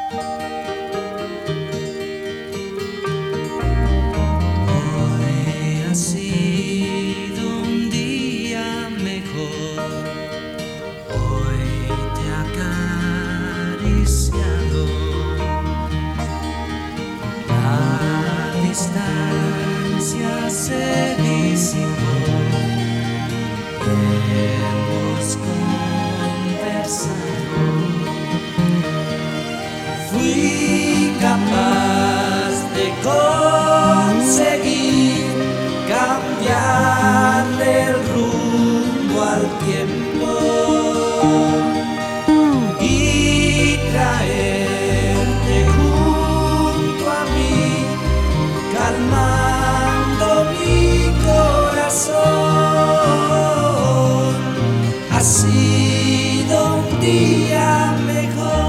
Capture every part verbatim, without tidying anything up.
Hoy ha sido un día mejor, hoy te he acariciado, la distancia se disipó, hemos conversado, fui capaz de conseguir cambiarle el rumbo al tiempo y traerte junto a mí, calmando mi corazón. Ha sido un día mejor.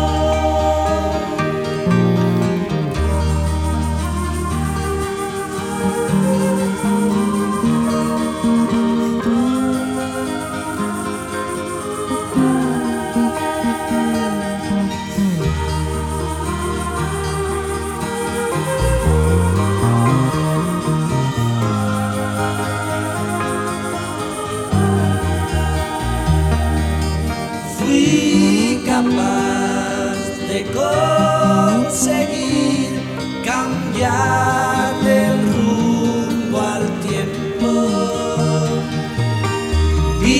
Fui capaz de conseguir cambiar el rumbo al tiempo y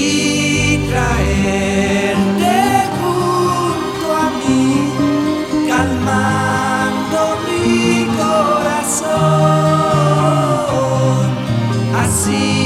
traerte junto a mí, calmando mi corazón. Así